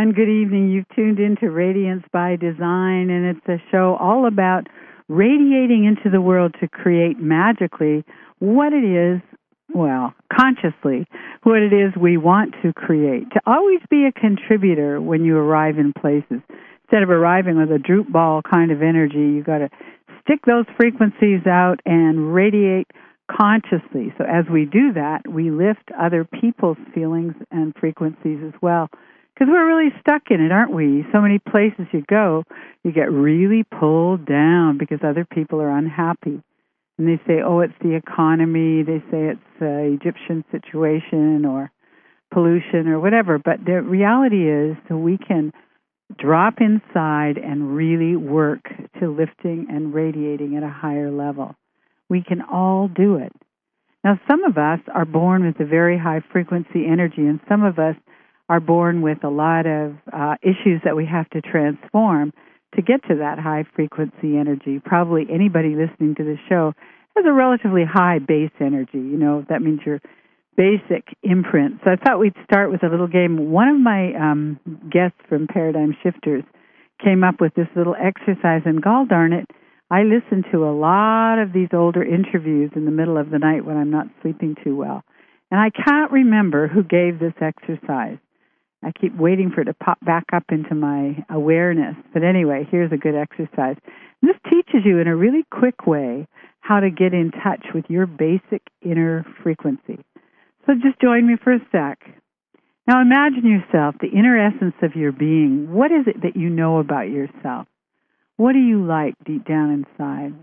everyone. Good evening. You've tuned into Radiance by Design, and it's a show all about radiating into the world to create magically what it is, well, consciously, what it is we want to create. To always be a contributor when you arrive in places. Instead of arriving with a droop ball kind of energy, you've got to stick those frequencies out and radiate consciously. So as we do that, we lift other people's feelings and frequencies as well. Because we're really stuck in it, aren't we? So many places you go, you get really pulled down because other people are unhappy. And they say, oh, it's the economy. They say it's the Egyptian situation or pollution or whatever. But the reality is that we can drop inside and really work to lifting and radiating at a higher level. We can all do it. Now, some of us are born with a very high frequency energy, and some of us are born with a lot of issues that we have to transform to get to that high frequency energy. Probably anybody listening to this show has a relatively high base energy. You know, that means your basic imprint. So I thought we'd start with a little game. One of my guests from Paradigm Shifters came up with this little exercise, and gall darn it, I listen to a lot of these older interviews in the middle of the night when I'm not sleeping too well. And I can't remember who gave this exercise. I keep waiting for it to pop back up into my awareness. But anyway, here's a good exercise. This teaches you in a really quick way how to get in touch with your basic inner frequency. So just join me for a sec. Now imagine yourself, the inner essence of your being. What is it that you know about yourself? What do you like deep down inside?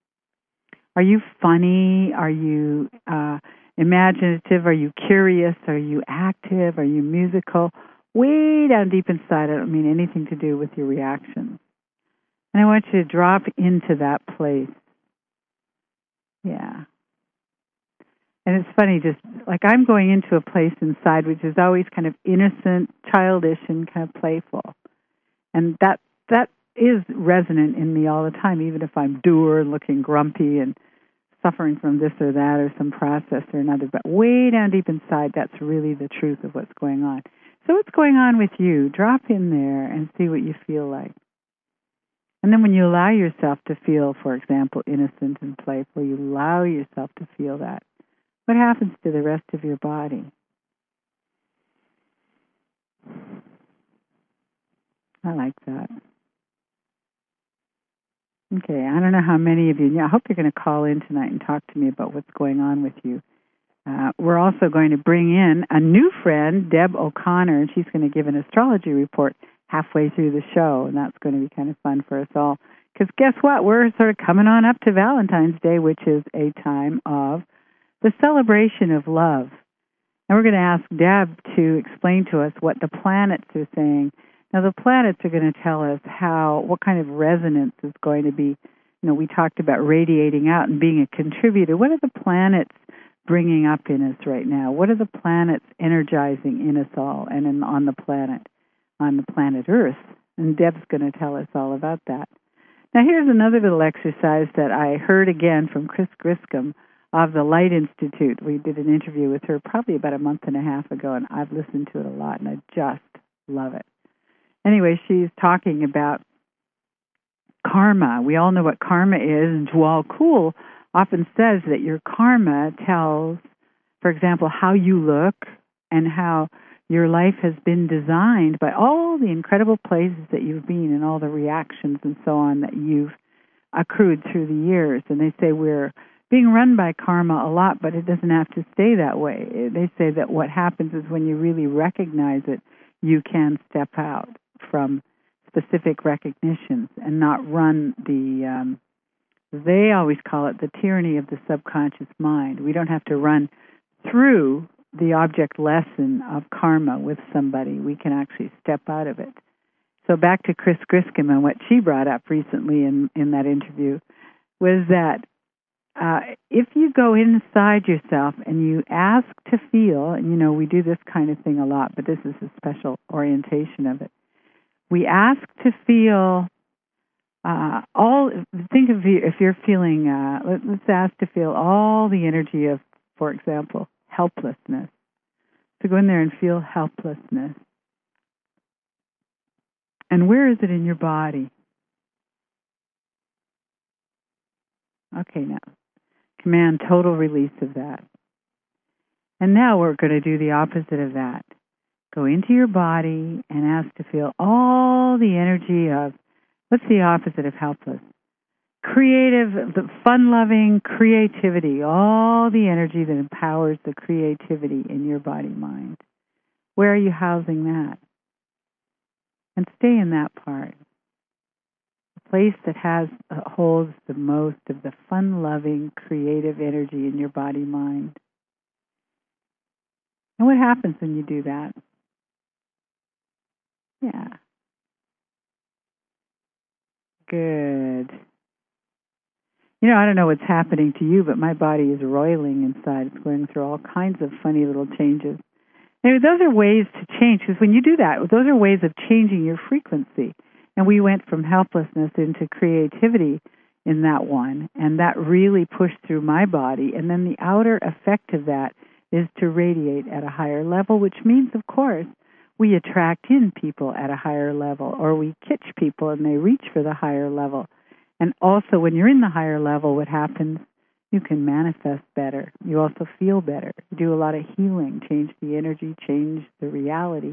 Are you funny? Are you imaginative? Are you curious? Are you active? Are you musical? Way down deep inside, I don't mean anything to do with your reactions. And I want you to drop into that place. Yeah. And it's funny, just like I'm going into a place inside which is always kind of innocent, childish, and kind of playful. And that is resonant in me all the time, even if I'm dour and looking grumpy and suffering from this or that or some process or another. But way down deep inside, that's really the truth of what's going on. So what's going on with you? Drop in there and see what you feel like. And then when you allow yourself to feel, for example, innocent and playful, you allow yourself to feel that. What happens to the rest of your body? I like that. Okay, I don't know how many of you, I hope you're going to call in tonight and talk to me about what's going on with you. We're also going to bring in a new friend, Deb O'Connor, and she's going to give an astrology report halfway through the show, and that's going to be kind of fun for us all. Because guess what? We're sort of coming on up to Valentine's Day, which is a time of the celebration of love. And we're going to ask Deb to explain to us what the planets are saying. Now, the planets are going to tell us what kind of resonance is going to be. You know, we talked about radiating out and being a contributor. What are the planets bringing up in us right now? What are the planets energizing in us all and on the planet Earth? And Deb's going to tell us all about that. Now, here's another little exercise that I heard again from Chris Griscom of the Light Institute. We did an interview with her probably about a month and a half ago, and I've listened to it a lot, and I just love it. Anyway, she's talking about karma. We all know what karma is, and Djwal Khul often says that your karma tells, for example, how you look and how your life has been designed by all the incredible places that you've been and all the reactions and so on that you've accrued through the years. And they say we're being run by karma a lot, but it doesn't have to stay that way. They say that what happens is when you really recognize it, you can step out from specific recognitions and not run they always call it the tyranny of the subconscious mind. We don't have to run through the object lesson of karma with somebody. We can actually step out of it. So back to Chris Griscom and what she brought up recently in that interview was that if you go inside yourself and you ask to feel, and you know we do this kind of thing a lot, but this is a special orientation of it. We ask to feel think of if you're feeling, let's ask to feel all the energy of, for example, helplessness. So go in there and feel helplessness. And where is it in your body? Okay, now command total release of that. And now we're going to do the opposite of that. Go into your body and ask to feel all the energy of, what's the opposite of helpless? Creative, the fun-loving creativity, all the energy that empowers the creativity in your body-mind. Where are you housing that? And stay in that part. The place that holds the most of the fun-loving, creative energy in your body-mind. And what happens when you do that? Yeah. Good. You know, I don't know what's happening to you, but my body is roiling inside. It's going through all kinds of funny little changes. Anyway, those are ways to change, because when you do that, those are ways of changing your frequency. And we went from helplessness into creativity in that one, and that really pushed through my body. And then the outer effect of that is to radiate at a higher level, which means, of course, we attract in people at a higher level, or we catch people and they reach for the higher level. And also, when you're in the higher level, what happens? You can manifest better. You also feel better. You do a lot of healing, change the energy, change the reality.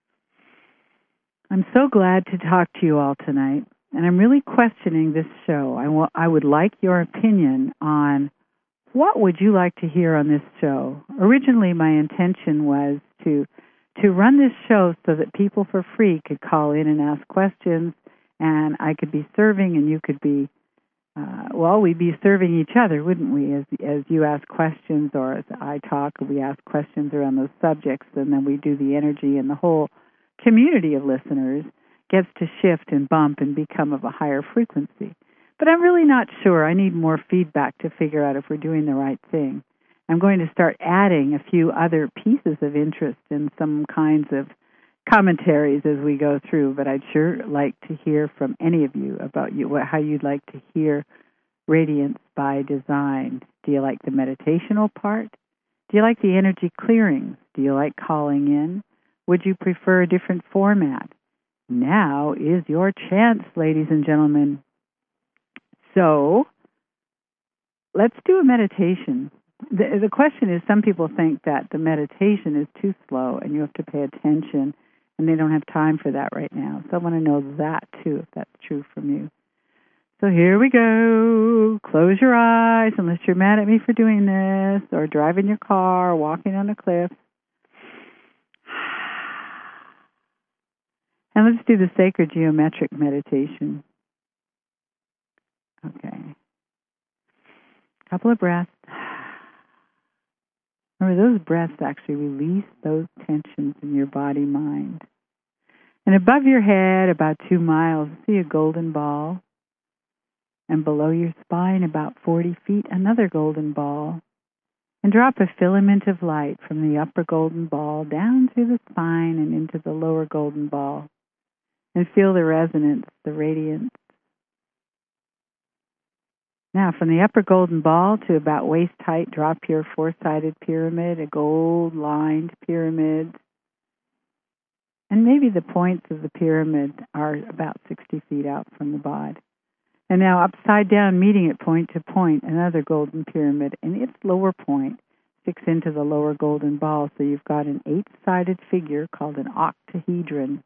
I'm so glad to talk to you all tonight, and I'm really questioning this show. I would like your opinion on what would you like to hear on this show. Originally, my intention was to run this show so that people for free could call in and ask questions, and I could be serving and you could be, we'd be serving each other, wouldn't we, as you ask questions or as I talk, and we ask questions around those subjects, and then we do the energy, and the whole community of listeners gets to shift and bump and become of a higher frequency. But I'm really not sure. I need more feedback to figure out if we're doing the right thing. I'm going to start adding a few other pieces of interest in some kinds of commentaries as we go through, but I'd sure like to hear from any of you about how you'd like to hear Radiance by Design. Do you like the meditational part? Do you like the energy clearings? Do you like calling in? Would you prefer a different format? Now is your chance, ladies and gentlemen. So, let's do a meditation. The question is, some people think that the meditation is too slow and you have to pay attention, and they don't have time for that right now. So I want to know that, too, if that's true from you. So here we go. Close your eyes, unless you're mad at me for doing this, or driving your car, or walking on a cliff. And let's do the sacred geometric meditation. Okay. Couple of breaths. Remember, those breaths actually release those tensions in your body, mind. And above your head, about 2 miles, see a golden ball. And below your spine, about 40 feet, another golden ball. And drop a filament of light from the upper golden ball down through the spine and into the lower golden ball. And feel the resonance, the radiance. Now, from the upper golden ball to about waist height, drop your 4-sided pyramid, a gold-lined pyramid. And maybe the points of the pyramid are about 60 feet out from the body. And now, upside down, meeting at point to point, another golden pyramid, and its lower point sticks into the lower golden ball. So you've got an 8-sided figure called an octahedron.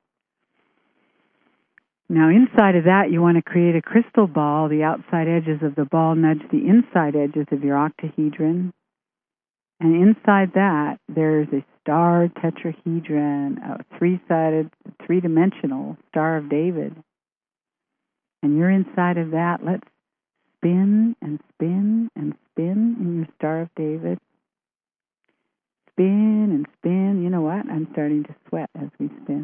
Now, inside of that, you want to create a crystal ball. The outside edges of the ball nudge the inside edges of your octahedron. And inside that, there's a star tetrahedron, a 3-sided, 3-dimensional Star of David. And you're inside of that. Let's spin and spin and spin in your Star of David. Spin and spin. You know what? I'm starting to sweat as we spin.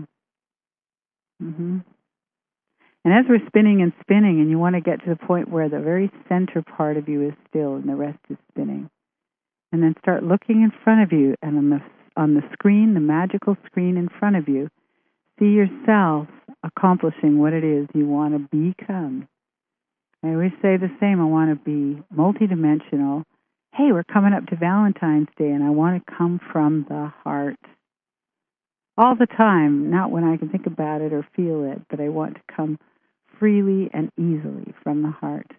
And as we're spinning and spinning, and you want to get to the point where the very center part of you is still and the rest is spinning. And then start looking in front of you, and on the screen, the magical screen in front of you, see yourself accomplishing what it is you want to become. I always say the same. I want to be multidimensional. Hey, we're coming up to Valentine's Day, and I want to come from the heart. all the time, not when I can think about it or feel it, but I want to come freely and easily from the heart.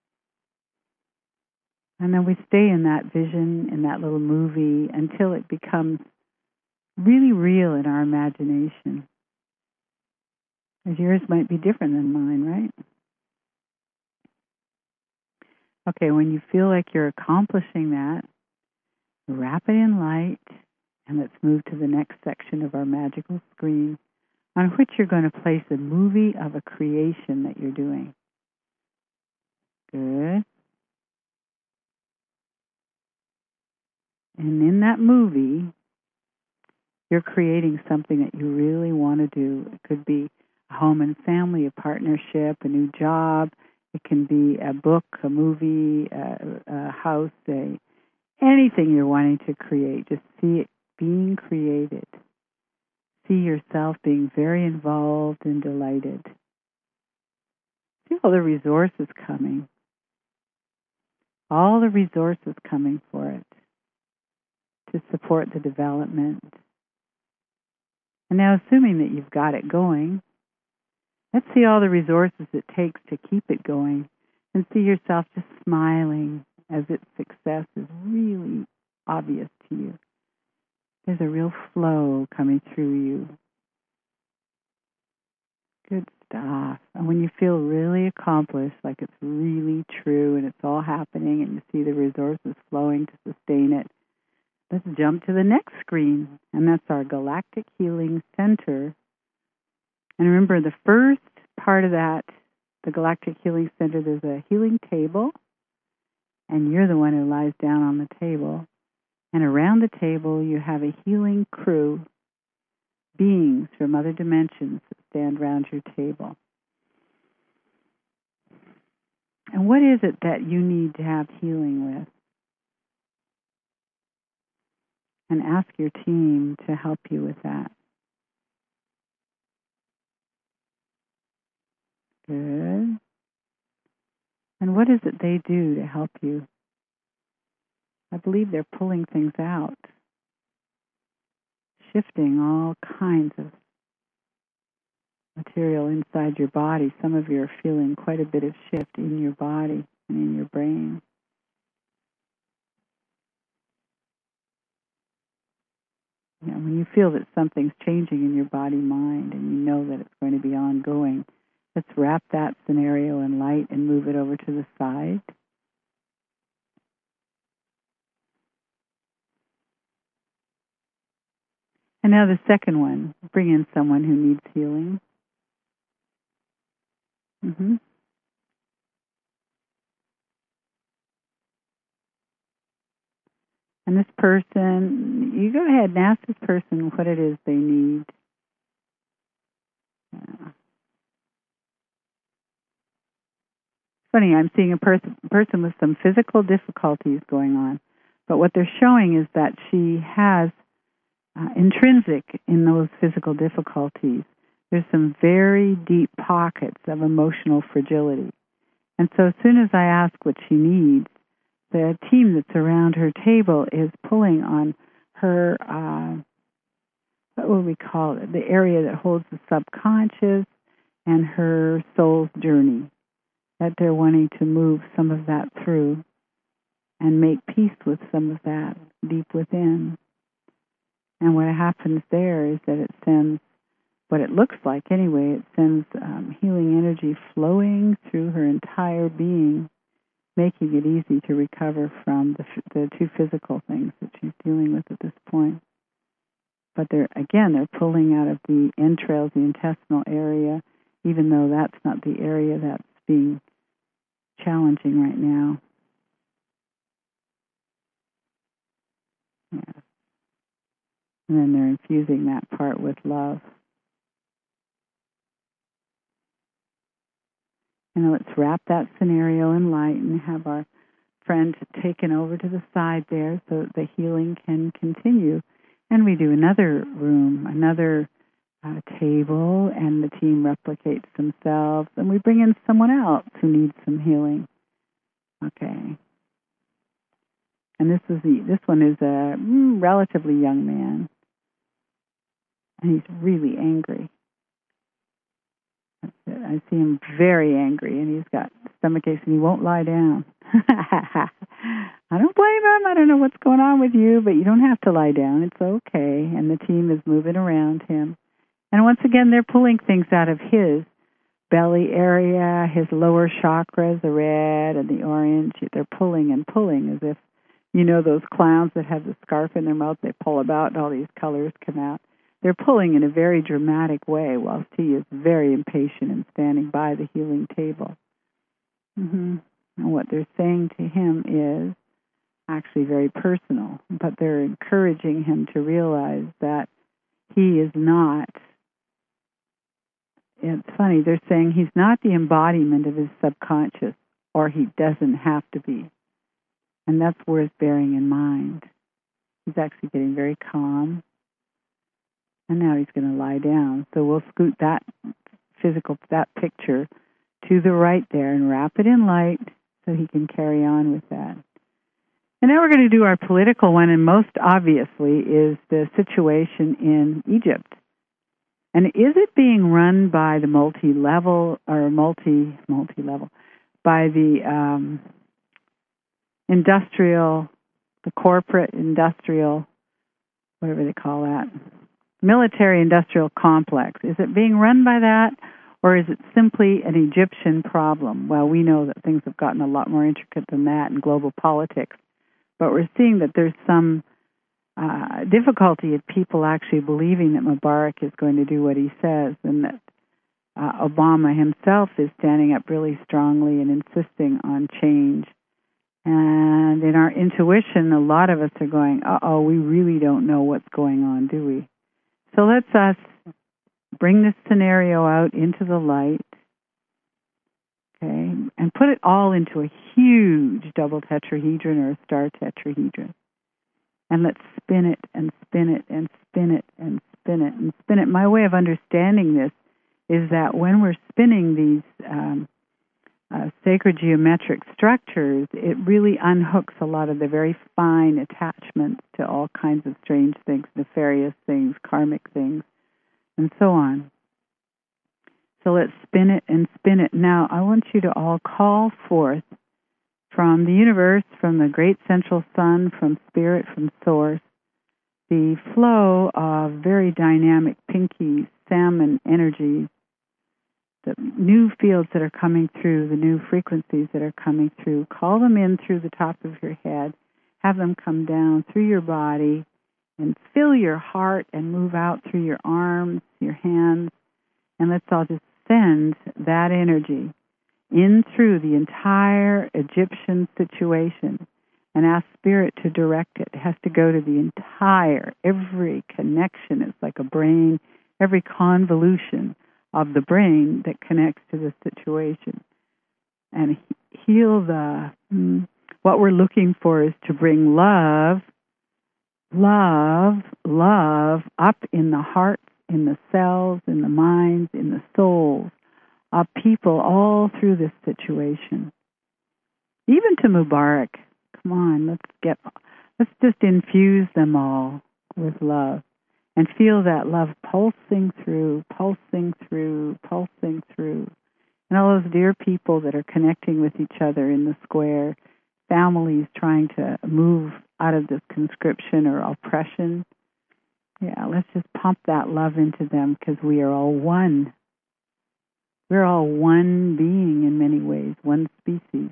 And then we stay in that vision, in that little movie, until it becomes really real in our imagination. As yours might be different than mine, right? Okay, when you feel like you're accomplishing that, wrap it in light, and let's move to the next section of our magical screen, on which you're going to place a movie of a creation that you're doing. Good. And in that movie, you're creating something that you really want to do. It could be a home and family, a partnership, a new job. It can be a book, a movie, a house, anything you're wanting to create. Just see it being created. See yourself being very involved and delighted. See all the resources coming. All the resources coming for it to support the development. And now, assuming that you've got it going, let's see all the resources it takes to keep it going, and see yourself just smiling as its success is really obvious to you. There's a real flow coming through you. Good stuff. And when you feel really accomplished, like it's really true and it's all happening and you see the resources flowing to sustain it, let's jump to the next screen, and that's our Galactic Healing Center. And remember, the first part of that, the Galactic Healing Center, there's a healing table, and you're the one who lies down on the table. And around the table, you have a healing crew, beings from other dimensions that stand around your table. And what is it that you need to have healing with? And ask your team to help you with that. Good. And what is it they do to help you? I believe they're pulling things out, shifting all kinds of material inside your body. Some of you are feeling quite a bit of shift in your body and in your brain. You know, when you feel that something's changing in your body, mind, and you know that it's going to be ongoing, let's wrap that scenario in light and move it over to the side. And now the second one, bring in someone who needs healing. Mm-hmm. And this person, you go ahead and ask this person what it is they need. Funny, I'm seeing a person with some physical difficulties going on. But what they're showing is that she has intrinsic in those physical difficulties, there's some very deep pockets of emotional fragility. And so as soon as I ask what she needs, the team that's around her table is pulling on her, what would we call it, the area that holds the subconscious and her soul's journey, that they're wanting to move some of that through and make peace with some of that deep within. And what happens there is that it sends, what it looks like anyway, it sends healing energy flowing through her entire being, making it easy to recover from the two physical things that she's dealing with at this point. But they're pulling out of the entrails, the intestinal area, even though that's not the area that's being challenging right now. Yeah. And then they're infusing that part with love. And let's wrap that scenario in light and have our friend taken over to the side there so that the healing can continue. And we do another room, another table, and the team replicates themselves. And we bring in someone else who needs some healing. Okay. And this one is a relatively young man. And he's really angry. That's it. I see him very angry, and he's got stomach aches, and he won't lie down. I don't blame him. I don't know what's going on with you, but you don't have to lie down. It's okay. And the team is moving around him. And once again, they're pulling things out of his belly area, his lower chakras, the red and the orange. They're pulling and pulling as if, those clowns that have the scarf in their mouth, they pull about and all these colors come out. They're pulling in a very dramatic way whilst he is very impatient and standing by the healing table. And what they're saying to him is actually very personal, but they're encouraging him to realize that he is not. It's funny, they're saying he's not the embodiment of his subconscious, or he doesn't have to be. And that's worth bearing in mind. He's actually getting very calm. And now he's going to lie down. So we'll scoot that picture to the right there and wrap it in light so he can carry on with that. And now we're going to do our political one, and most obviously is the situation in Egypt. And is it being run by the multi-level, by the industrial, the corporate industrial, whatever they call that, military-industrial complex? Is it being run by that, or is it simply an Egyptian problem? Well, we know that things have gotten a lot more intricate than that in global politics, but we're seeing that there's some difficulty of people actually believing that Mubarak is going to do what he says, and that Obama himself is standing up really strongly and insisting on change. And in our intuition, a lot of us are going, we really don't know what's going on, do we? So let's us bring this scenario out into the light, okay, and put it all into a huge double tetrahedron or a star tetrahedron. And let's spin it and spin it and spin it and spin it and spin it. My way of understanding this is that when we're spinning these sacred geometric structures, it really unhooks a lot of the very fine attachments to all kinds of strange things, nefarious things, karmic things, and so on. So let's spin it and spin it. Now, I want you to all call forth from the universe, from the great central sun, from spirit, from source, the flow of very dynamic pinky salmon energies, the new fields that are coming through, the new frequencies that are coming through. Call them in through the top of your head. Have them come down through your body and fill your heart and move out through your arms, your hands. And let's all just send that energy in through the entire Egyptian situation and ask Spirit to direct it. It has to go to the entire, every connection. It's like a brain, every convolution of the brain that connects to the situation. And heal what we're looking for is to bring love up in the hearts, in the cells, in the minds, in the souls of people all through this situation. Even to Mubarak. Come on, let's just infuse them all with love. And feel that love pulsing through, pulsing through, pulsing through. And all those dear people that are connecting with each other in the square, families trying to move out of this conscription or oppression. Yeah, let's just pump that love into them because we are all one. We're all one being in many ways, one species.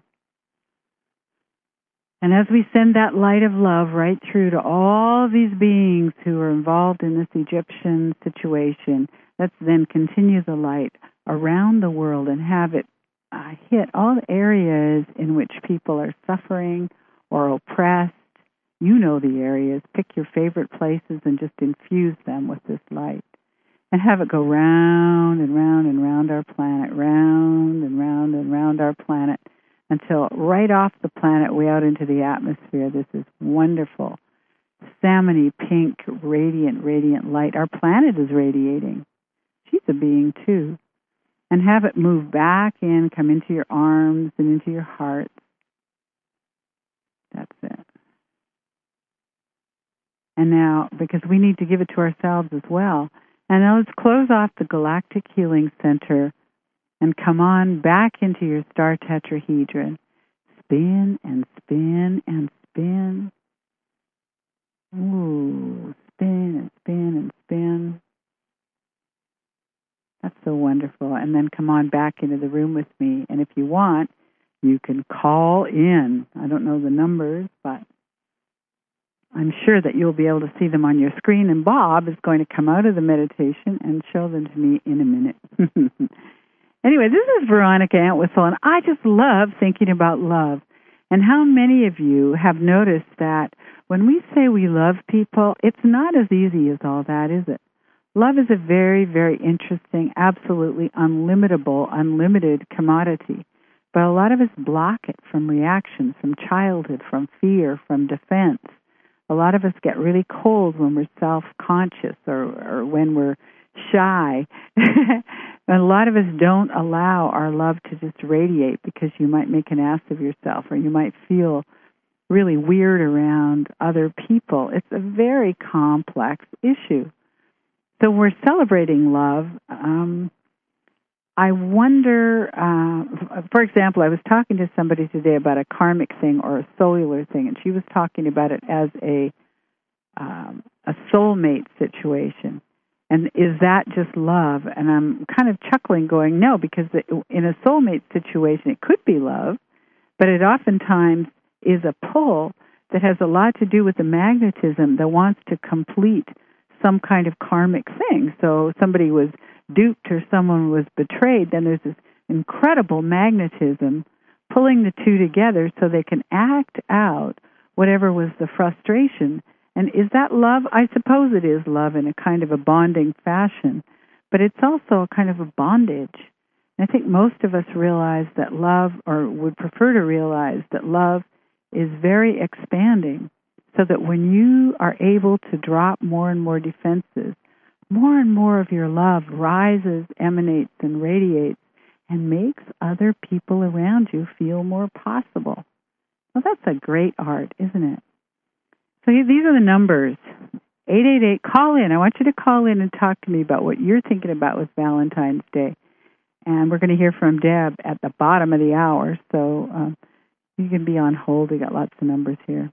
And as we send that light of love right through to all these beings who are involved in this Egyptian situation, let's then continue the light around the world and have it hit all the areas in which people are suffering or oppressed. You know the areas. Pick your favorite places and just infuse them with this light. And have it go round and round and round our planet, round and round and round our planet, until right off the planet, way out into the atmosphere, this is wonderful, salmony, pink, radiant light. Our planet is radiating. She's a being, too. And have it move back in, come into your arms and into your heart. That's it. And now, because we need to give it to ourselves as well, And now let's close off the Galactic Healing Center and come on back into your star tetrahedron. Spin and spin and spin. Ooh, spin and spin and spin. That's so wonderful. And then come on back into the room with me. And if you want, you can call in. I don't know the numbers, but I'm sure that you'll be able to see them on your screen. And Bob is going to come out of the meditation and show them to me in a minute. Anyway, this is Veronica Entwistle, and I just love thinking about love. And how many of you have noticed that when we say we love people, it's not as easy as all that, is it? Love is a very, very interesting, absolutely unlimited commodity. But a lot of us block it from reactions, from childhood, from fear, from defense. A lot of us get really cold when we're self-conscious or when we're shy. And a lot of us don't allow our love to just radiate because you might make an ass of yourself or you might feel really weird around other people. It's a very complex issue. So we're celebrating love. I wonder, for example, I was talking to somebody today about a karmic thing or a cellular thing, and she was talking about it as a soulmate situation. And is that just love? And I'm kind of chuckling going, no, because in a soulmate situation, it could be love, but it oftentimes is a pull that has a lot to do with the magnetism that wants to complete some kind of karmic thing. So somebody was duped or someone was betrayed, then there's this incredible magnetism pulling the two together so they can act out whatever was the frustration. And is that love? I suppose it is love in a kind of a bonding fashion, but it's also a kind of a bondage. And I think most of us realize that love, or would prefer to realize that love is very expanding, so that when you are able to drop more and more defenses, more and more of your love rises, emanates, and radiates, and makes other people around you feel more possible. Well, that's a great art, isn't it? So these are the numbers. 888, call in. I want you to call in and talk to me about what you're thinking about with Valentine's Day. And we're going to hear from Deb at the bottom of the hour, so you can be on hold. We got lots of numbers here.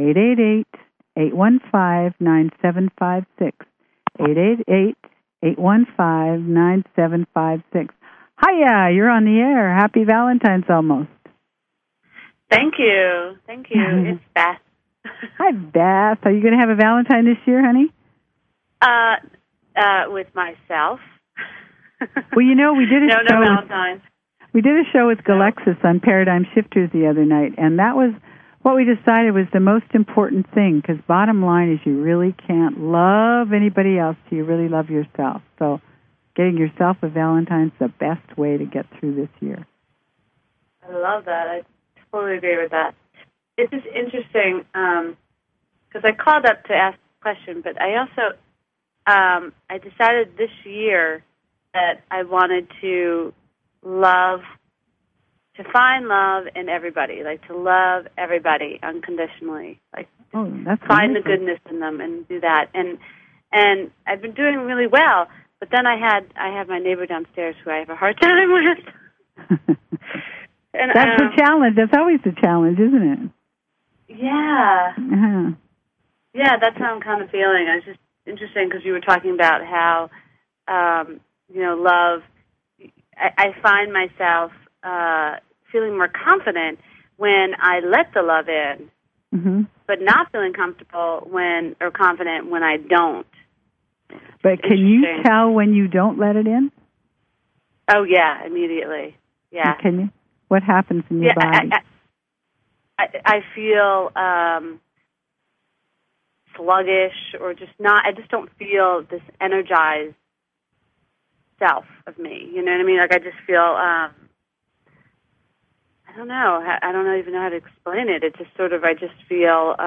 888-815-9756. 888-815-9756. Hiya, you're on the air. Happy Valentine's almost. Thank you. Thank you. It's Beth. Hi, Beth. Are you going to have a Valentine this year, honey? With myself. Well, you know, we did a show. No Valentines. We did a show with Galexis on Paradigm Shifters the other night, and that was what we decided was the most important thing, because bottom line is you really can't love anybody else till you really love yourself. So getting yourself a Valentine's the best way to get through this year. I love that. I totally agree with that. It's just interesting, because I called up to ask a question, but I also, I decided this year that I wanted to find love in everybody, like to love everybody unconditionally, like that's find wonderful. the goodness in them and do that. And I've been doing really well, but then I have my neighbor downstairs who I have a hard time with. And that's the challenge. That's always the challenge, isn't it? Yeah. Uh-huh. Yeah, that's how I'm kind of feeling. It's just interesting because you were talking about how, love, I find myself feeling more confident when I let the love in, but not feeling comfortable or confident when I don't. But can you tell when you don't let it in? Oh, yeah, immediately. Yeah. Can you? What happens in your body? I feel sluggish or just not. I just don't feel this energized self of me. You know what I mean? Like I just feel. I don't know. I don't even know how to explain it. It's just sort of. I just feel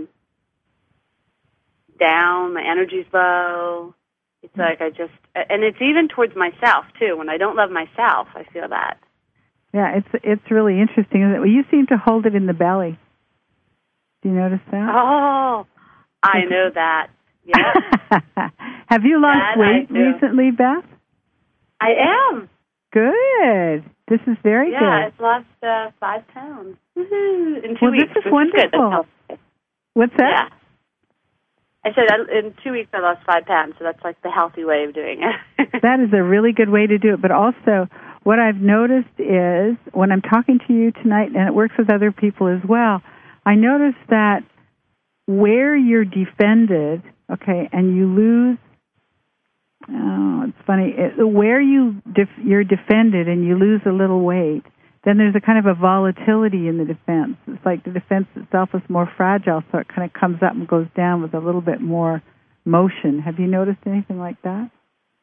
down. My energy's low. It's like and it's even towards myself too. When I don't love myself, I feel that. Yeah, it's really interesting. Well, you seem to hold it in the belly. Do you notice that? Oh, I know that. Yeah. Have you lost weight recently, Beth? I am. Good. This is very good. Yeah, I've lost 5 pounds. Woo-hoo. In 2 weeks. This is wonderful. What's that? Yeah. I said in 2 weeks I lost 5 pounds, so that's like the healthy way of doing it. That is a really good way to do it. But also, what I've noticed is when I'm talking to you tonight, and it works with other people as well, I noticed that where you're defended, okay, and you lose, it's funny, where you're defended and you lose a little weight, then there's a kind of a volatility in the defense. It's like the defense itself is more fragile, so it kind of comes up and goes down with a little bit more motion. Have you noticed anything like that?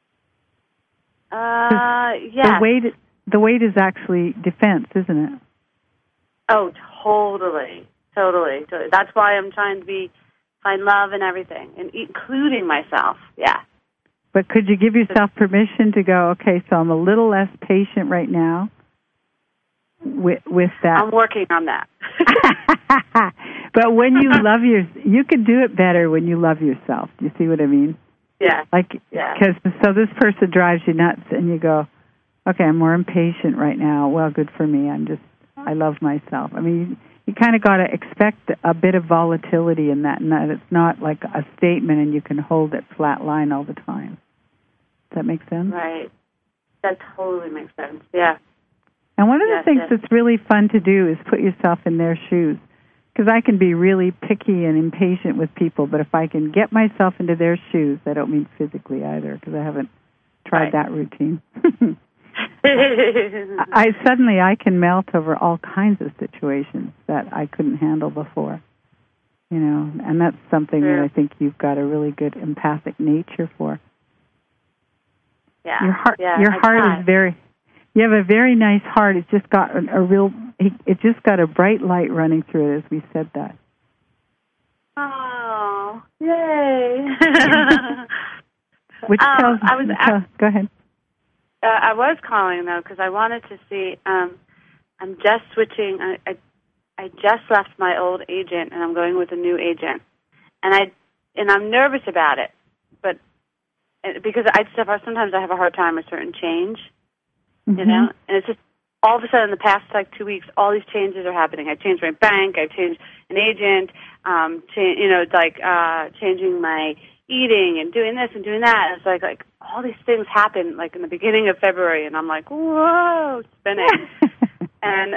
Yeah. The weight is actually defense, isn't it? Oh, totally. That's why I'm trying to find love in everything, and including myself. Yeah. But could you give yourself permission to go, okay, so I'm a little less patient right now with that? I'm working on that. But when you love you can do it better when you love yourself. Do you see what I mean? Yeah. Because so this person drives you nuts, and you go, okay, I'm more impatient right now. Well, good for me. I love myself. I mean, you kind of got to expect a bit of volatility in that, and that it's not like a statement and you can hold it flat line all the time. Does that make sense? Right. That totally makes sense. Yeah. And one of the things that's really fun to do is put yourself in their shoes. Because I can be really picky and impatient with people, but if I can get myself into their shoes, I don't mean physically either, because I haven't tried that routine. I can melt over all kinds of situations that I couldn't handle before, and that's something that I think you've got a really good empathic nature for. Yeah. Your heart is very. You have a very nice heart. It's just got it just got a bright light running through it, as we said that. Oh, yay! Which tells go ahead. I was calling though because I wanted to see. I'm just switching. I just left my old agent and I'm going with a new agent, and I'm nervous about it, but because sometimes I have a hard time with certain change. Mm-hmm. And it's just all of a sudden in the past 2 weeks, all these changes are happening. I changed my bank, I changed an agent, changing my eating and doing this and doing that. And it's like all these things happen in the beginning of February, and I'm like, whoa, spinning. and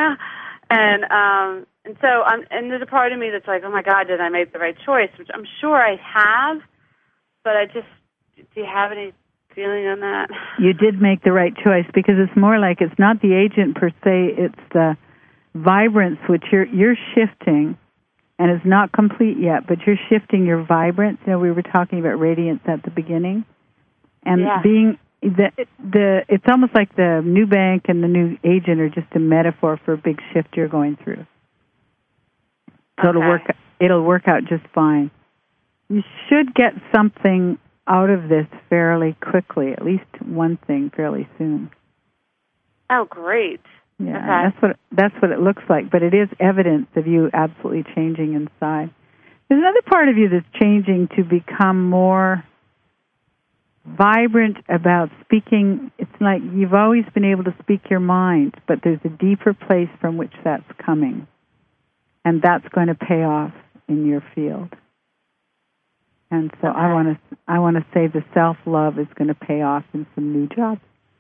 so there's a part of me that's like, oh my God, did I make the right choice? Which I'm sure I have, but do you have any feeling on that? You did make the right choice, because it's more like it's not the agent per se, it's the vibrance which you're shifting, and it's not complete yet, but you're shifting your vibrance. We were talking about radiance at the beginning, and being it's almost like the new bank and the new agent are just a metaphor for a big shift you're going through. So it'll work out just fine. You should get something out of this fairly quickly, at least one thing fairly soon. Oh, great. Yeah, that's what it looks like, but it is evidence of you absolutely changing inside. There's another part of you that's changing to become more vibrant about speaking. It's like you've always been able to speak your mind, but there's a deeper place from which that's coming, and that's going to pay off in your field. And so I want to say the self-love is going to pay off in some new jobs.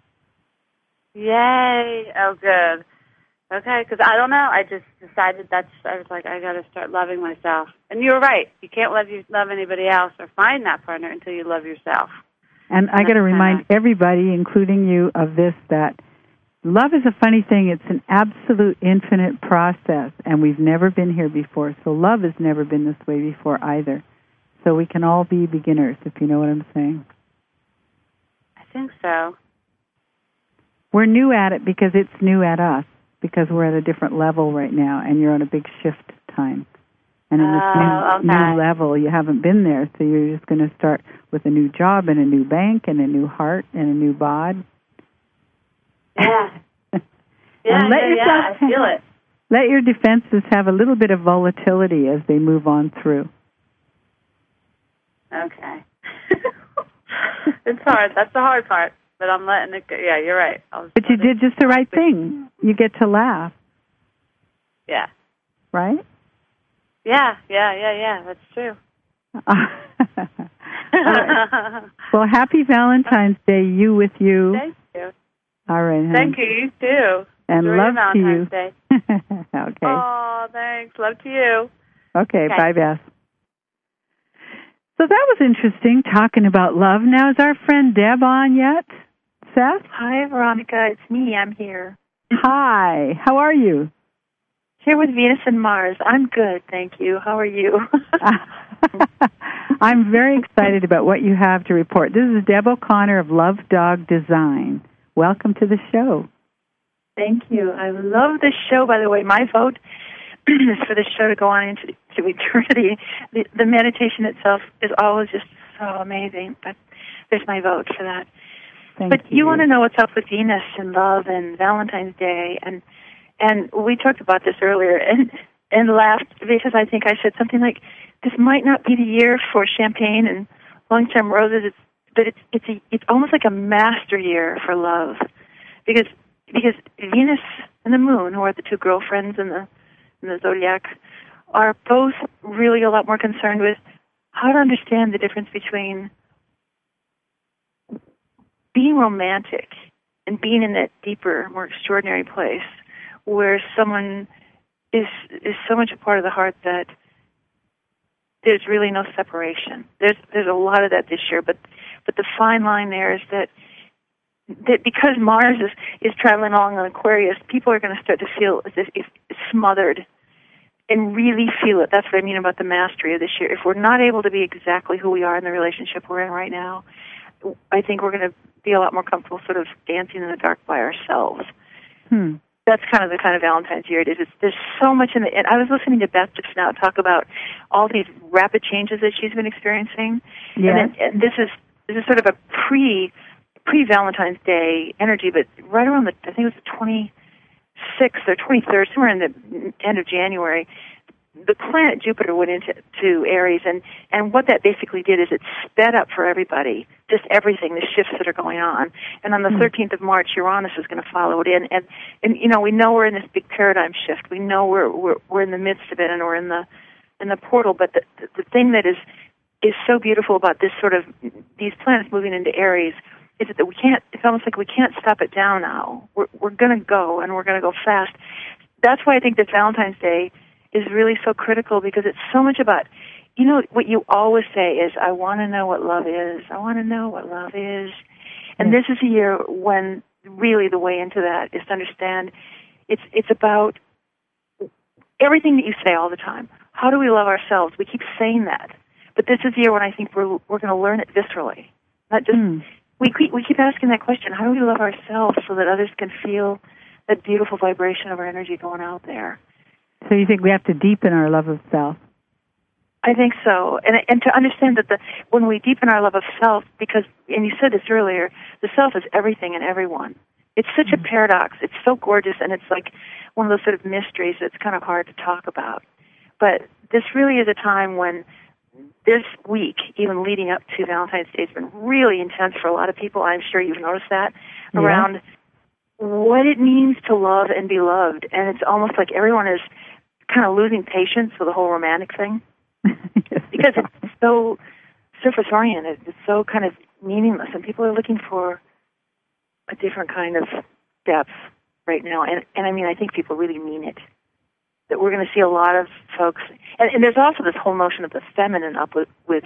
Yay! Oh, good. Okay, because I don't know. I just decided I was like, I got to start loving myself. And you're right. You can't love anybody else or find that partner until you love yourself. And I got to remind everybody, including you, of this, that love is a funny thing. It's an absolute infinite process, and we've never been here before. So love has never been this way before either. So we can all be beginners, if you know what I'm saying. I think so. We're new at it because it's new at us, because we're at a different level right now, and you're on a big shift time. And in this new level, you haven't been there, so you're just going to start with a new job and a new bank and a new heart and a new bod. Yeah. I feel it. Let your defenses have a little bit of volatility as they move on through. Okay. It's hard. That's the hard part. But I'm letting it go. Yeah, you're right. But you did just the right thing. You get to laugh. Yeah. Right? Yeah. That's true. Well, happy Valentine's Day, you with you. Thank you. All right, honey. Thank you. You too. And enjoy love Valentine's to you. Day. Okay. Oh, thanks. Love to you. Okay, bye, Beth. So that was interesting, talking about love. Now, is our friend Deb on yet? Seth? Hi, Veronica. It's me. I'm here. Hi. How are you? Here with Venus and Mars. I'm good, thank you. How are you? I'm very excited about what you have to report. This is Deb O'Connor of Love Dog Design. Welcome to the show. Thank you. I love this show, by the way. My vote is for the show to go on into eternity. The meditation itself is always just so amazing, but there's my vote for that. Thank you. You want to know what's up with Venus and love and Valentine's Day, and we talked about this earlier and laughed because I think I said something like, this might not be the year for champagne and long-term roses, but it's almost like a master year for love, because Venus and the Moon, who are the two girlfriends in the zodiac, are both really a lot more concerned with how to understand the difference between being romantic and being in that deeper, more extraordinary place where someone is so much a part of the heart that there's really no separation. There's a lot of that this year, but the fine line there is that because Mars is traveling along on Aquarius, people are going to start to feel as if it's smothered and really feel it. That's what I mean about the mastery of this year. If we're not able to be exactly who we are in the relationship we're in right now, I think we're going to be a lot more comfortable sort of dancing in the dark by ourselves. That's kind of the kind of Valentine's year it is. There's so much in it. And I was listening to Beth just now talk about all these rapid changes that she's been experiencing. Yes. And this is sort of a pre-Valentine's Day energy, but right around I think it was the 26th or 23rd, somewhere in the end of January, the planet Jupiter went into Aries, and what that basically did is it sped up for everybody, just everything, the shifts that are going on. And on the 13th of March, Uranus is going to follow it in, and you know, we know we're in this big paradigm shift. We know we're in the midst of it, and we're in the portal. But the thing that is so beautiful about this sort of these planets moving into Aries is that we can't. It's almost like we can't stop it down now. We're going to go, and we're going to go fast. That's why I think that Valentine's Day is really so critical, because it's so much about, you know, what you always say is, I want to know what love is. I want to know what love is. And this is a year when really the way into that is to understand it's about everything that you say all the time. How do we love ourselves? We keep saying that. But this is the year when I think we're going to learn it viscerally. Not just, we keep asking that question, how do we love ourselves so that others can feel that beautiful vibration of our energy going out there? So you think we have to deepen our love of self? I think so, and to understand that when we deepen our love of self, because, and you said this earlier, the self is everything and everyone. It's such a paradox. It's so gorgeous, and it's like one of those sort of mysteries that's kind of hard to talk about. But this really is a time when this week, even leading up to Valentine's Day, has been really intense for a lot of people. I'm sure you've noticed that, around what it means to love and be loved. And it's almost like everyone is kind of losing patience with the whole romantic thing, because it's so surface-oriented. It's so kind of meaningless, and people are looking for a different kind of depth right now. And I mean, I think people really mean it, that we're going to see a lot of folks. And there's also this whole notion of the feminine up with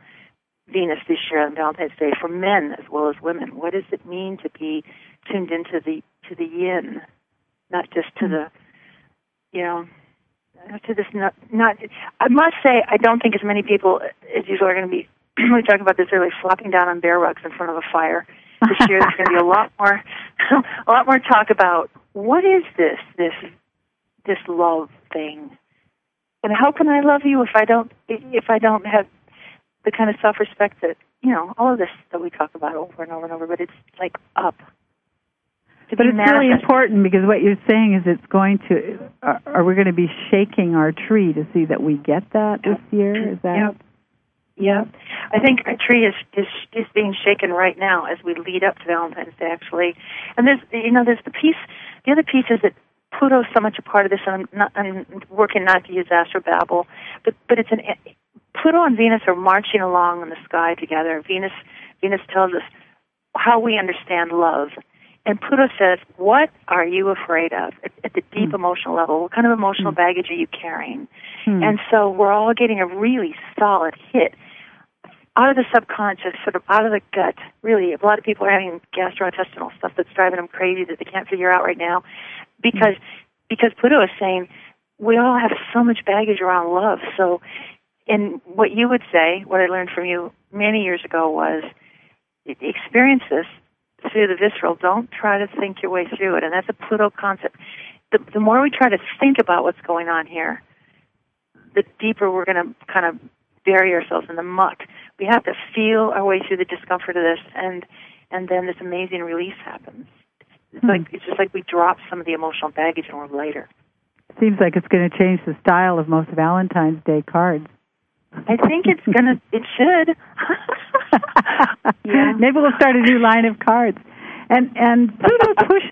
Venus this year on Valentine's Day for men as well as women. What does it mean to be tuned into the yin, not just to the, you know, to this not. I must say, I don't think as many people as usual are going to be. We talked about this earlier, flopping down on bear rugs in front of a fire this year. There's going to be a lot more talk about what is this love thing, and how can I love you if I don't have the kind of self-respect that, you know, all of this that we talk about over and over and over. But it's like up. But it's really important, because what you're saying is it's going to, are we going to be shaking our tree to see that we get that this year? Is that? Yeah, I think our tree is being shaken right now as we lead up to Valentine's Day, actually. And there's the piece. The other piece is that Pluto's so much a part of this, and I'm working not to use astrobabble, but Pluto and Venus are marching along in the sky together. Venus tells us how we understand love, and Pluto says, "What are you afraid of?" At the deep emotional level, what kind of emotional baggage are you carrying? And so we're all getting a really solid hit out of the subconscious, sort of out of the gut. Really, a lot of people are having gastrointestinal stuff that's driving them crazy that they can't figure out right now, because Pluto is saying we all have so much baggage around love. So, and what you would say, what I learned from you many years ago was, experience this through the visceral. Don't try to think your way through it, and that's a Pluto concept. The more we try to think about what's going on here, the deeper we're going to kind of bury ourselves in the muck. We have to feel our way through the discomfort of this, and then this amazing release happens. It's just like we drop some of the emotional baggage and we're lighter. Seems like it's going to change the style of most Valentine's Day cards. I think it should. Yeah. Maybe we'll start a new line of cards. And Pluto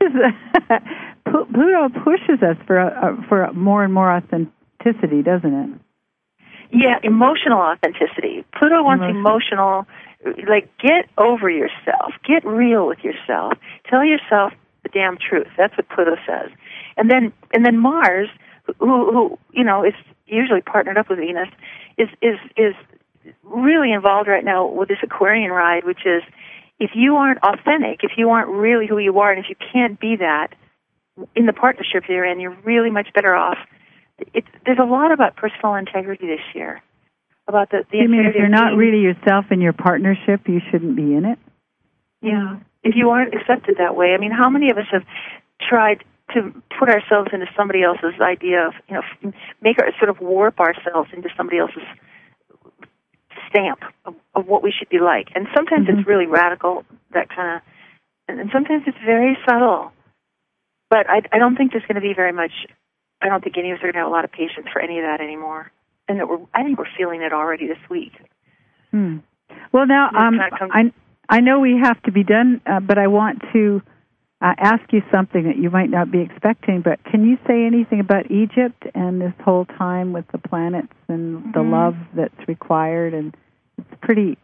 pushes us for more and more authenticity, doesn't it? Yeah, emotional authenticity. Pluto wants emotional, like, get over yourself. Get real with yourself. Tell yourself the damn truth. That's what Pluto says. And then Mars, who is usually partnered up with Venus, is really involved right now with this Aquarian ride, which is, if you aren't authentic, if you aren't really who you are, and if you can't be that in the partnership you're in, you're really much better off. There's a lot about personal integrity this year. About the you mean if you're not really yourself in your partnership, you shouldn't be in it? Yeah. If you aren't accepted that way. I mean, how many of us have tried to put ourselves into somebody else's idea of, sort of warp ourselves into somebody else's stamp of what we should be like. And sometimes it's really radical, that kind of, and sometimes it's very subtle. But I don't think there's going to be very much. I don't think any of us are going to have a lot of patience for any of that anymore. And I think we're feeling it already this week. Well, now, I know we have to be done, but I want to ask you something that you might not be expecting. But can you say anything about Egypt and this whole time with the planets and the love that's required? And it's pretty.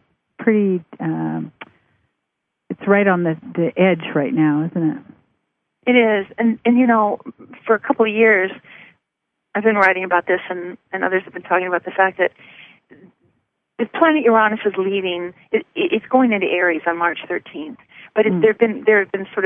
It's right on the edge right now, isn't it? It is, and for a couple of years, I've been writing about this, and others have been talking about the fact that the planet Uranus is leaving. It's going into Aries on March 13th, but there have been sort of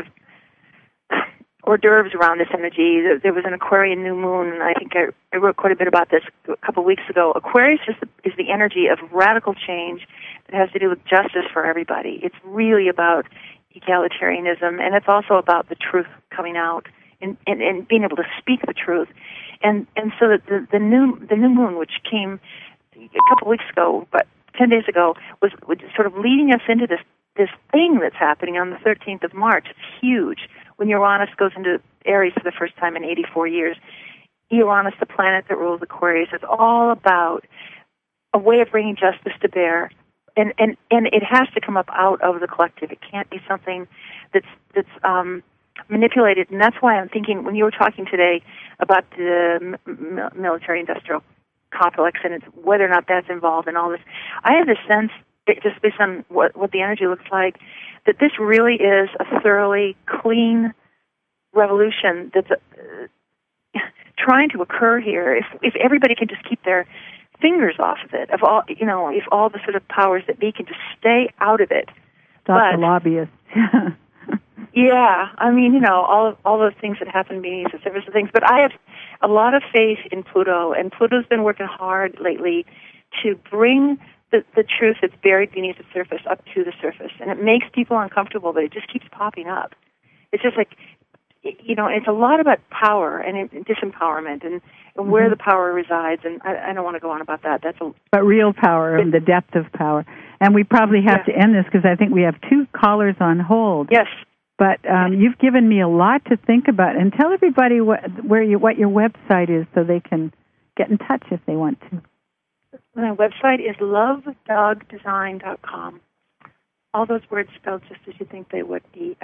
hors d'oeuvres around this energy. There was an Aquarian new moon, and I think I wrote quite a bit about this a couple of weeks ago. Aquarius is the energy of radical change that has to do with justice for everybody. It's really about egalitarianism, and it's also about the truth coming out and being able to speak the truth. And so that the new moon, which came a couple of weeks ago, but 10 days ago, was sort of leading us into this thing that's happening on the 13th of March. It's huge. When Uranus goes into Aries for the first time in 84 years, Uranus, the planet that rules Aquarius, is all about a way of bringing justice to bear. And it has to come up out of the collective. It can't be something that's manipulated. And that's why I'm thinking, when you were talking today about the military-industrial complex and whether or not that's involved in all this, I have the sense, just based on what the energy looks like, that this really is a thoroughly clean revolution that's trying to occur here. If everybody can just keep their fingers off of it, if all the sort of powers that be can just stay out of it. Stop the lobbyists. Yeah, I mean, all those things that happen beneath the surface of things. But I have a lot of faith in Pluto, and Pluto's been working hard lately to bring the truth that's buried beneath the surface up to the surface. And it makes people uncomfortable, but it just keeps popping up. It's just like, it's a lot about power and disempowerment and where the power resides. And I don't want to go on about that. But real power and the depth of power. And we probably have to end this because I think we have 2 callers on hold. Yes. But you've given me a lot to think about. And tell everybody what your website is so they can get in touch if they want to. My website is lovedogdesign.com. All those words spelled just as you think they would be,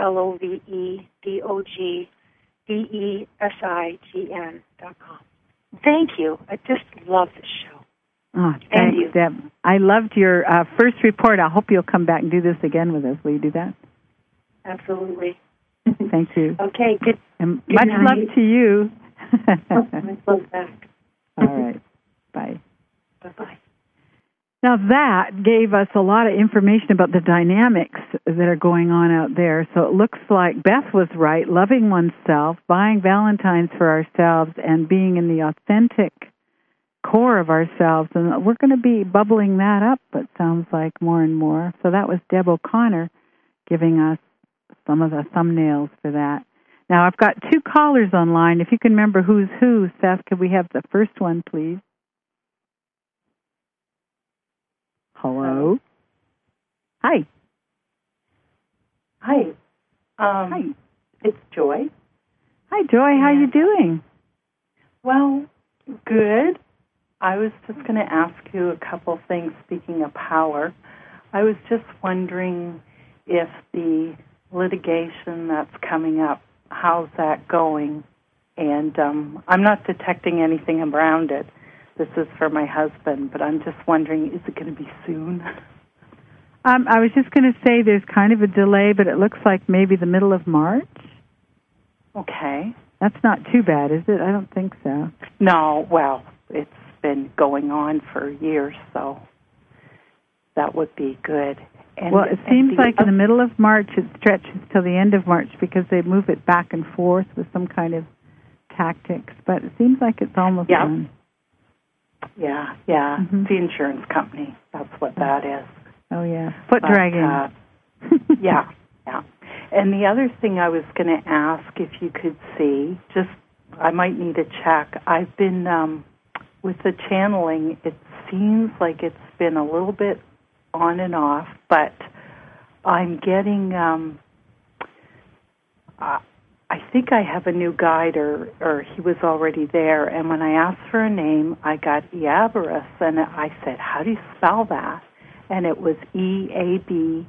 LOVEDOGDESIGN.com. Thank you. I just love this show. Oh, thanks, Deb. I loved your first report. I hope you'll come back and do this again with us. Will you do that? Absolutely. Thank you. Okay, good. And much love to you. Much love back. All right. Bye. Bye-bye. Now that gave us a lot of information about the dynamics that are going on out there. So it looks like Beth was right, loving oneself, buying Valentines for ourselves, and being in the authentic core of ourselves. And we're going to be bubbling that up, it sounds like, more and more. So that was Deb O'Connor giving us some of the thumbnails for that. Now I've got 2 callers online. If you can remember who's who, Seth, could we have the first one, please? Hello. Hi. Hi. Hi. It's Joy. Hi, Joy. How you doing? Well, good. I was just going to ask you a couple things, speaking of power. I was just wondering if the litigation that's coming up, how's that going? And I'm not detecting anything around it. This is for my husband, but I'm just wondering, is it going to be soon? I was just going to say there's kind of a delay, but it looks like maybe the middle of March. Okay. That's not too bad, is it? I don't think so. No, well, it's been going on for years, so that would be good. And, well, it seems like in the middle of March it stretches till the end of March because they move it back and forth with some kind of tactics, but it seems like it's almost done. Yeah. Mm-hmm. The insurance company. That's what that is. Oh, yeah. Foot dragging. Yeah. And the other thing I was going to ask, if you could see, just I might need a check. I've been, with the channeling, it seems like it's been a little bit on and off, but I'm getting, I think I have a new guide, or he was already there, and when I asked for a name, I got Eabarus, and I said, how do you spell that? And it was Eabarus,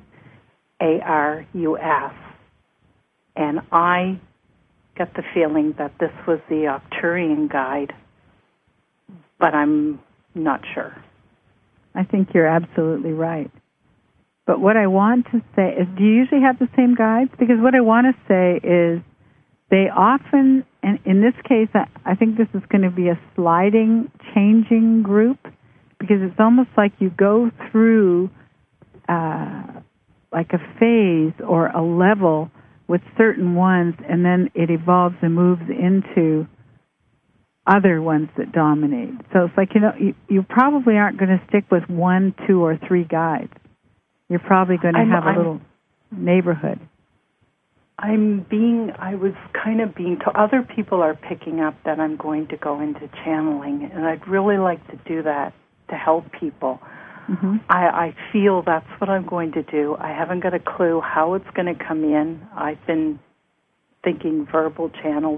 and I got the feeling that this was the Arcturian guide, but I'm not sure. I think you're absolutely right. But what I want to say is, do you usually have the same guides? Because what I want to say is, they often, and in this case, I think this is going to be a sliding, changing group, because it's almost like you go through like a phase or a level with certain ones, and then it evolves and moves into other ones that dominate. So it's like, you probably aren't going to stick with 1, 2, or 3 guides. You're probably going to have a little neighborhood. I was kind of being told, other people are picking up that I'm going to go into channeling, and I'd really like to do that to help people. Mm-hmm. I feel that's what I'm going to do. I haven't got a clue how it's going to come in. I've been thinking verbal channel.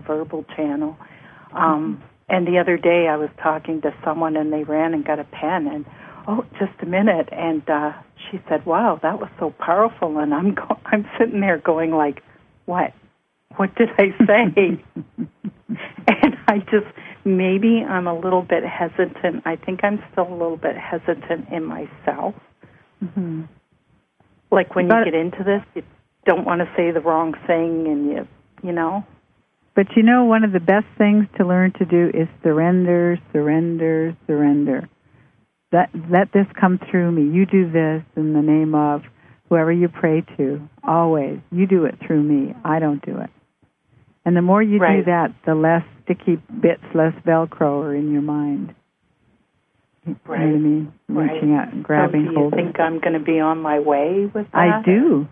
And the other day I was talking to someone, and they ran and got a pen, and, just a minute, and she said, wow, that was so powerful, and I'm sitting there going like, what did I say? And maybe I'm a little bit hesitant. I think I'm still a little bit hesitant in myself. Mm-hmm. Like when you get into this, you don't want to say the wrong thing, and you know. But one of the best things to learn to do is surrender. Let this come through me. You do this in the name of whoever you pray to, always. You do it through me. I don't do it. And the more you do that, the less sticky bits, less Velcro are in your mind. You know what I mean? Reaching out and grabbing hold of it. Do you think I'm going to be on my way with that? I do.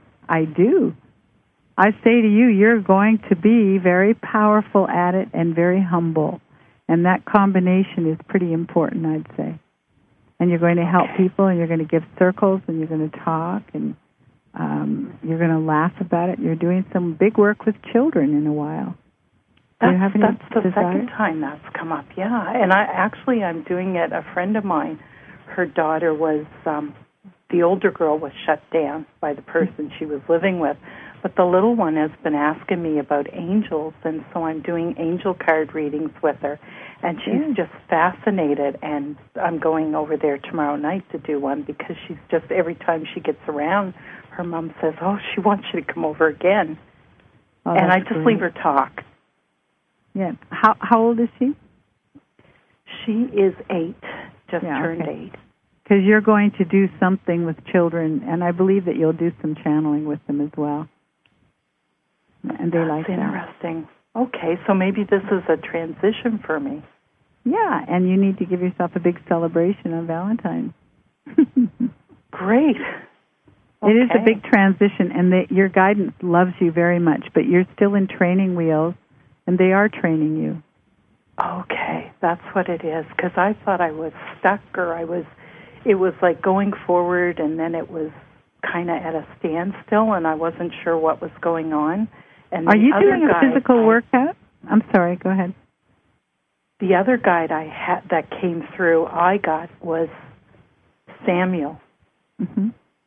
I say to you, you're going to be very powerful at it and very humble. And that combination is pretty important, I'd say. And you're going to help people, and you're going to give circles, and you're going to talk, and you're going to laugh about it. You're doing some big work with children in a while. That's the second time that's come up, yeah. And I'm doing it. A friend of mine, her daughter was, the older girl was shut down by the person she was living with. But the little one has been asking me about angels, and so I'm doing angel card readings with her. And she's just fascinated, and I'm going over there tomorrow night to do one because she's just, every time she gets around, her mom says, oh, she wants you to come over again. Oh, and I just leave her talk. Yeah. How old is she? She is 8, just turned 8. Because you're going to do something with children, and I believe that you'll do some channeling with them as well. And they like that. Interesting. Okay, so maybe this is a transition for me. Yeah, and you need to give yourself a big celebration on Valentine's. Great. It is a big transition, and your guidance loves you very much, but you're still in training wheels, and they are training you. Okay, that's what it is, because I thought I was stuck, or it was like going forward, and then it was kind of at a standstill, and I wasn't sure what was going on. And are you doing a physical workout? I'm sorry, go ahead. The other guide I had that came through, I got, was Samuel. Mm-hmm.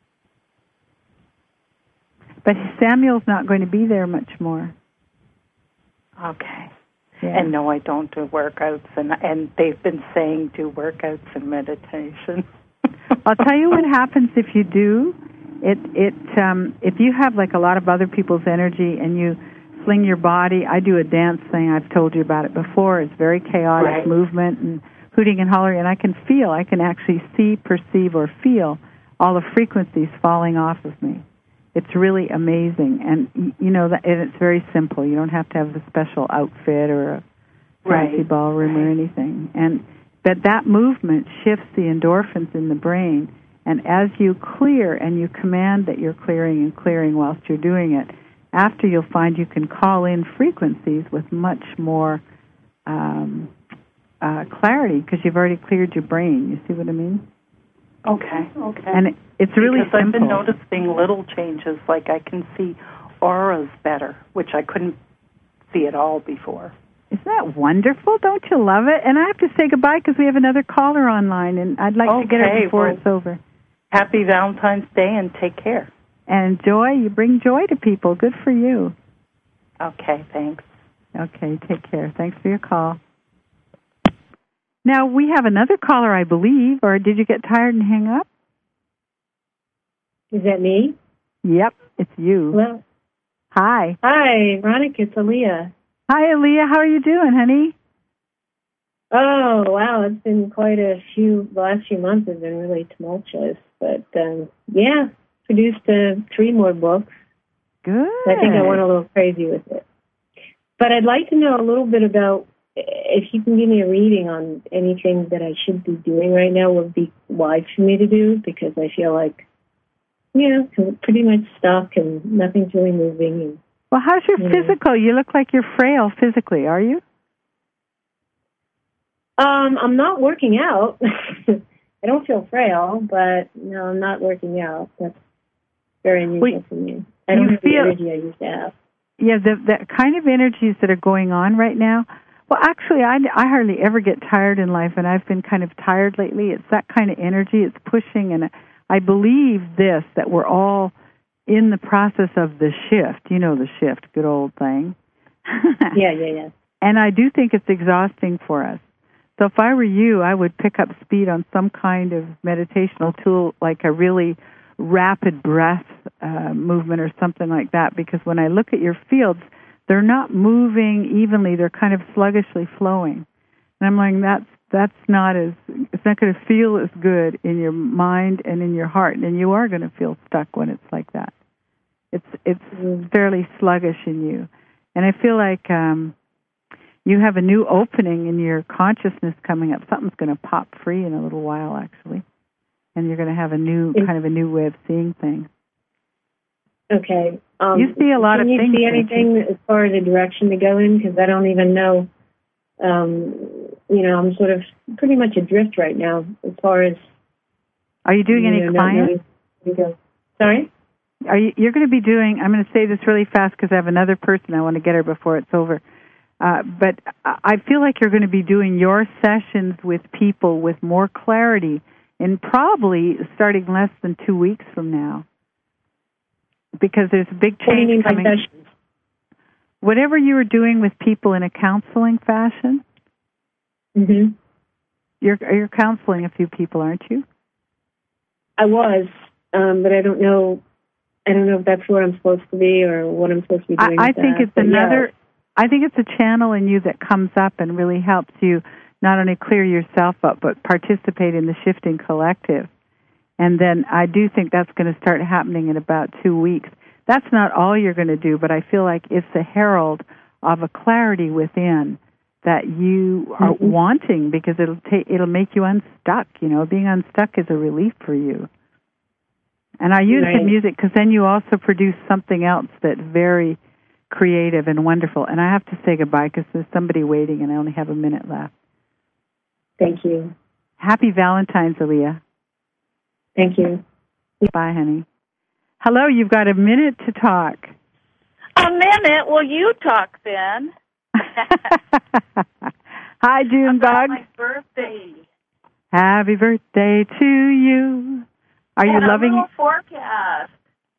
But Samuel's not going to be there much more. Okay. Yeah. And no, I don't do workouts, and they've been saying do workouts and meditation. I'll tell you what happens if you do. If you have like a lot of other people's energy and you fling your body, I do a dance thing. I've told you about it before. It's very chaotic movement and hooting and hollering, and I can actually see, perceive, or feel all the frequencies falling off of me. It's really amazing, and and it's very simple. You don't have to have a special outfit or a fancy ballroom or anything. But that movement shifts the endorphins in the brain, and as you clear and you command that you're clearing and clearing whilst you're doing it, after you'll find you can call in frequencies with much more clarity because you've already cleared your brain. You see what I mean? Okay. And it's really because simple. I've been noticing little changes, like I can see auras better, which I couldn't see at all before. Isn't that wonderful? Don't you love it? And I have to say goodbye because we have another caller online, and I'd like to get her before it's over. Happy Valentine's Day, and take care. And joy, you bring joy to people. Good for you. Okay, thanks. Okay, take care. Thanks for your call. Now, we have another caller, I believe, or did you get tired and hang up? Is that me? Yep, it's you. Hello. Hi. Hi, Veronica, it's Aaliyah. Hi, Aaliyah. How are you doing, honey? Oh, wow, it's been quite the last few months have been really tumultuous. But, produced 3 more books. Good. I think I went a little crazy with it. But I'd like to know a little bit about, if you can give me a reading on anything that I should be doing right now would be wise for me to do, because I feel like, pretty much stuck and nothing's really moving. Well, how's your physical? You look like you're frail physically, are you? I'm not working out. I don't feel frail, but no, I'm not working out. That's very unusual for me. I don't have the energy I used to have. Yeah, the kind of energies that are going on right now. Well, actually, I hardly ever get tired in life, and I've been kind of tired lately. It's that kind of energy. It's pushing, and I believe that we're all in the process of the shift. You know the shift, good old thing. Yeah. And I do think it's exhausting for us. So if I were you, I would pick up speed on some kind of meditational tool, like a really rapid breath movement or something like that, because when I look at your fields, they're not moving evenly. They're kind of sluggishly flowing. And I'm like, it's not going to feel as good in your mind and in your heart, and you are going to feel stuck when it's like that. It's fairly sluggish in you. And I feel like you have a new opening in your consciousness coming up. Something's going to pop free in a little while, actually. And you're going to have a new way of seeing things. Okay. You see a lot of things. Can you see anything as far as a direction to go in? Because I don't even know. I'm sort of pretty much adrift right now as far as. Are you doing any clients? Sorry? You're going to be doing, I'm going to say this really fast because I have another person. I want to get her before it's over. But I feel like you're going to be doing your sessions with people with more clarity in probably starting less than 2 weeks from now, because there's a big change what do you mean coming. by sessions? Whatever you were doing with people in a counseling fashion, Mm-hmm. you're counseling a few people, aren't you? I was, but I don't know. I don't know if that's where I'm supposed to be or what I'm supposed to be doing. I with think that. it's But another. I think it's a channel in you that comes up and really helps you not only clear yourself up, but participate in the shifting collective. And then I do think that's going to start happening in about 2 weeks. That's not all you're going to do, but I feel like it's a herald of a clarity within that you are wanting, because it'll make you unstuck. You know, being unstuck is a relief for you. And I use the music because then you also produce something else that's very creative and wonderful. And I have to say goodbye because there's somebody waiting and I only have a minute left. Thank you. Happy Valentine's, Aaliyah. Thank you. Bye, honey. Hello, you've got a minute to talk. A minute? Well, you talk then. Hi, June Bug. My birthday. Happy birthday to you. Are you loving? A little forecast.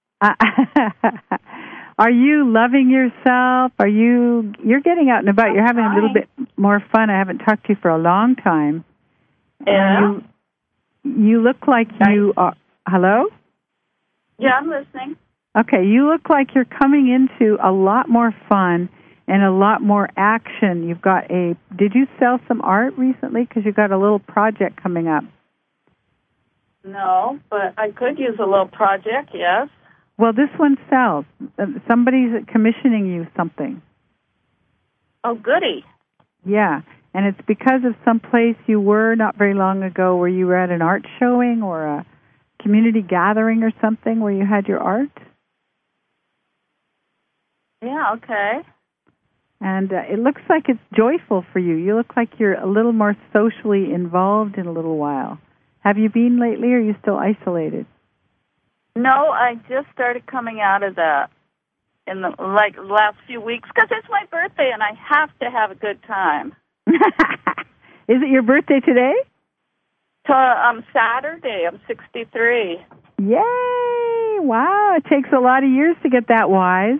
Are you loving yourself? You're getting out and about. You're having a little bit more fun. I haven't talked to you for a long time. Yeah. You look like you are. Hello? Yeah, I'm listening. Okay, you look like you're coming into a lot more fun and a lot more action. You've got did you sell some art recently? Because you've got a little project coming up. No, but I could use a little project, yes. Well, this one sells. Somebody's commissioning you something. Oh, goody. Yeah, and it's because of some place you were not very long ago where you were at an art showing or a community gathering or something where you had your art. Yeah, okay. And it looks like it's joyful for you. You look like you're a little more socially involved in a little while. Have you been lately, or are you still isolated? No, I just started coming out of that in the last few weeks because it's my birthday and I have to have a good time. Is it your birthday today? Saturday. I'm 63. Yay! Wow, it takes a lot of years to get that wise.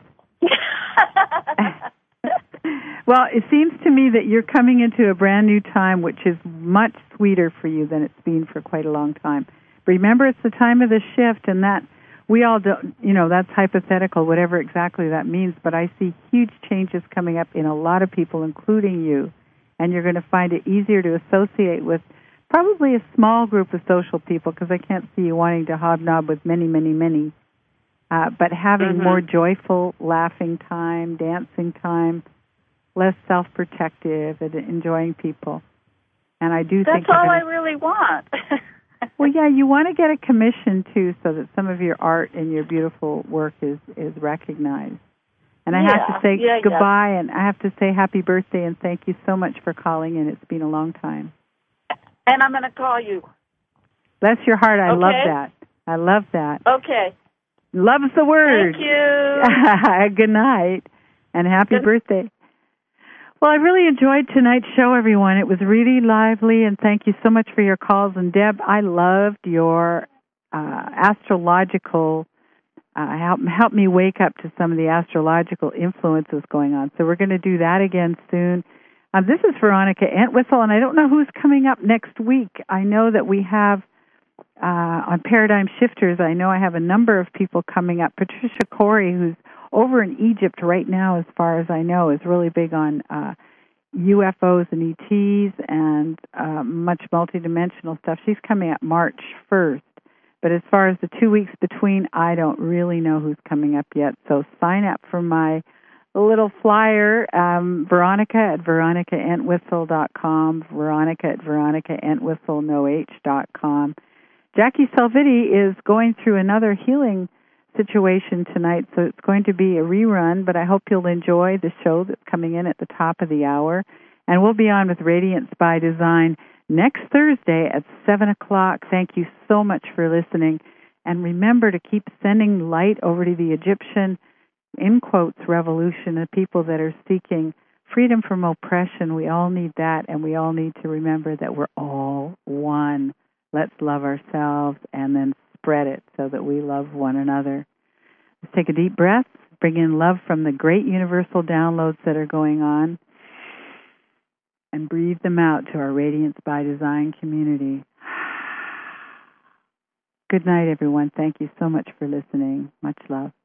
Well, it seems to me that you're coming into a brand new time, which is much sweeter for you than it's been for quite a long time. Remember, it's the time of the shift, and that we all don't, that's hypothetical, whatever exactly that means, but I see huge changes coming up in a lot of people, including you, and you're going to find it easier to associate with probably a small group of social people, because I can't see you wanting to hobnob with many, many, many, but having more joyful, laughing time, dancing time, less self-protective, and enjoying people. And I do think that's all I really want. Well, yeah, you want to get a commission, too, so that some of your art and your beautiful work is recognized. And I have to say goodbye, and I have to say happy birthday, and thank you so much for calling in. It's been a long time. And I'm going to call you. Bless your heart. I love that. I love that. Okay. Love's the word. Thank you. Good night, and happy birthday. Well, I really enjoyed tonight's show, everyone. It was really lively, and thank you so much for your calls. And, Deb, I loved your astrological, help me wake up to some of the astrological influences going on. So we're going to do that again soon. This is Veronica Entwistle, and I don't know who's coming up next week. I know that we have, on Paradigm Shifters, I know I have a number of people coming up. Patricia Corey, who's over in Egypt right now, as far as I know, is really big on UFOs and ETs and much multidimensional stuff. She's coming up March 1st. But as far as the 2 weeks between, I don't really know who's coming up yet. So sign up for my little flyer, Veronica at veronicaentwistle.com, Veronica at veronicaentwistle.com. Jackie Salviti is going through another healing situation tonight, so it's going to be a rerun, but I hope you'll enjoy the show that's coming in at the top of the hour. And we'll be on with Radiance by Design next Thursday at 7 o'clock. Thank you so much for listening. And remember to keep sending light over to the Egyptian, in quotes, revolution, the people that are seeking freedom from oppression. We all need that, and we all need to remember that we're all one. Let's love ourselves and then spread it so that we love one another. Let's take a deep breath, bring in love from the great universal downloads that are going on, and breathe them out to our Radiance by Design community. Good night, everyone. Thank you so much for listening. Much love.